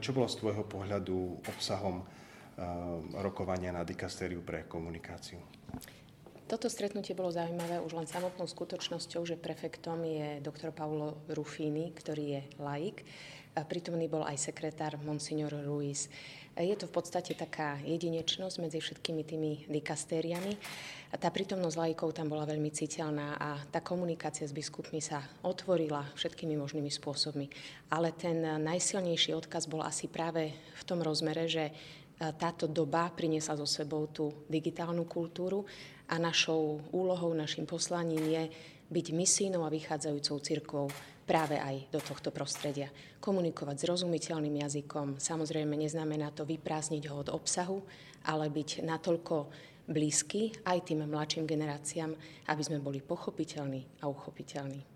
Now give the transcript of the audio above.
Čo bolo z tvojho pohľadu obsahom rokovania na dikastériu pre komunikáciu? Toto stretnutie bolo zaujímavé už len samotnou skutočnosťou, že prefektom je doktor Paulo Ruffini, ktorý je laik. Prítomný bol aj sekretár Monsignor Ruiz. Je to v podstate taká jedinečnosť medzi všetkými tými dikastériami. Tá prítomnosť laikov tam bola veľmi citeľná a tá komunikácia s biskupmi sa otvorila všetkými možnými spôsobmi. Ale ten najsilnejší odkaz bol asi práve v tom rozmere, že táto doba priniesla so sebou tú digitálnu kultúru a našou úlohou, našim poslaním je byť misijnou a vychádzajúcou cirkvou práve aj do tohto prostredia. Komunikovať zrozumiteľným jazykom, samozrejme neznamená to vyprázdniť ho od obsahu, ale byť natoľko blízky aj tým mladším generáciám, aby sme boli pochopiteľní a uchopiteľní.